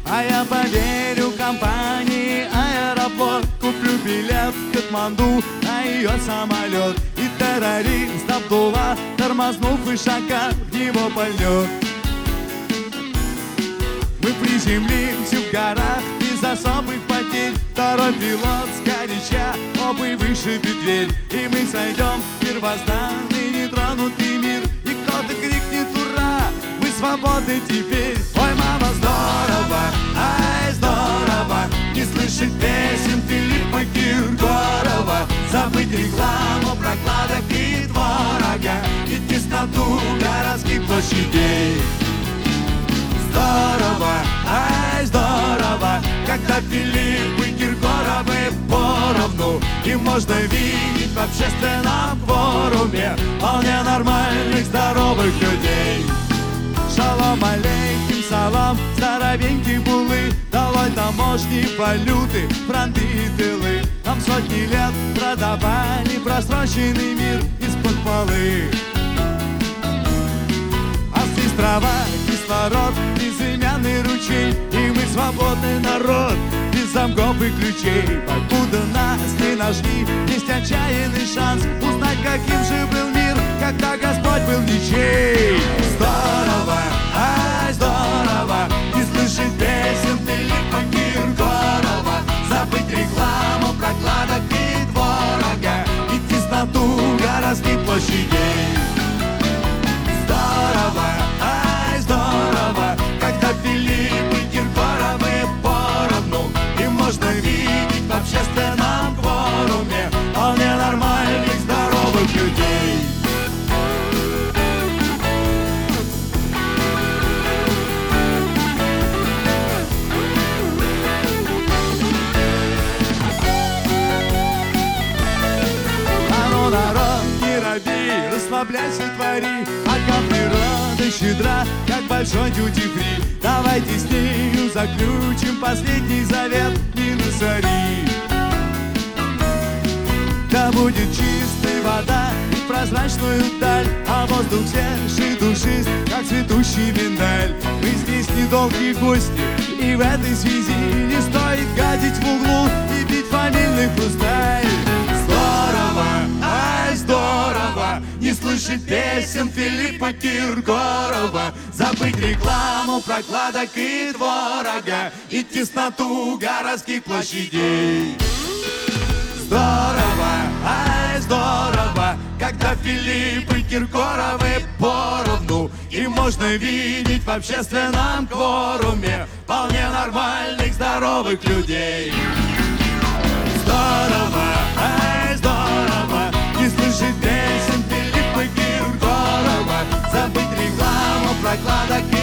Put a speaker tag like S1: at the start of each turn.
S1: А я поверю компании Аэрофлот, куплю билет в Катманду на ее самолет. И террорист Абдулла, тормознув Ишака, в него пальнет. Мы приземлимся в горах без особых потерь. Второй пилот сгоряча обувь вышибет дверь. И мы сойдем в первозданный нетронутый мир. И кто-то крикнет ура, мы свободны теперь. Ой, мама, здорово, ай, здорово, не слышать песен Филиппа Киркорова, забыть рекламу прокладок и творога и тесноту городских площадей. Здорово, ай, здорово, когда Филиппы Киркоровы поровну, и можно видеть в общественном кворуме вполне нормальных, здоровых людей. Шалом алейкум, салам, здоровенькие булы, долой таможни, валюты, фронты и тылы. Нам сотни лет продавали просроченный мир из-под полы. Острова, кислород, безымянный ручей, и мы свободный народ, без замков и ключей. Покуда нас не нашли, есть отчаянный шанс узнать, каким же был мир, когда Господь был ничей. Здорово, ай, здорово, не слышать песен Филиппа Киркорова, забыть рекламу прокладок и творога и тесноту городских площадей. Здорово, ай, здорово, когда Филиппы Киркоровы поровну, и можно видеть в общественном кворуме вполне нормальных, здоровых людей. А ну, народ, не робей, расслабляйся, твори, пока природа щедра, как большой дьюти-фри. Давайте с нею заключим последний завет, не насори. Да будет чистая вода и прозрачную даль, а воздух свежий, душист, как цветущий миндаль. Мы здесь недолгие гости, и в этой связи не стоит гадить в углу и пить фамильный хрусталь. Здорово, ай, здорово, не слышать песен Филиппа Киркорова, забыть рекламу прокладок и творога и тесноту городских площадей. Здорово, ай, здорово, когда Филиппы Киркоровы поровну, и можно видеть в общественном кворуме вполне нормальных, здоровых людей. Здорово, ай, здорово, не слышать песен Филиппа Киркорова, забыть рекламу прокладок